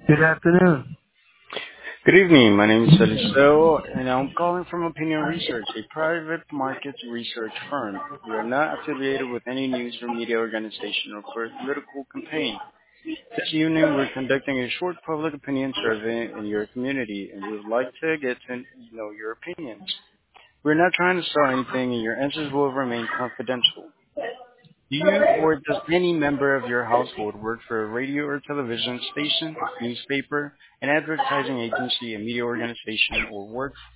Good afternoon. Good evening. My name is Eliseo, and I'm calling from Opinion Research, a private market research firm. We are not affiliated with any news or media organization or political campaign. This evening, we're conducting a short public opinion survey in your community, and we would like to get to know your opinions. We're not trying to sell anything, and your answers will remain confidential. Do you or does any member of your household work for a radio or television station, newspaper, an advertising agency, a media organization, or work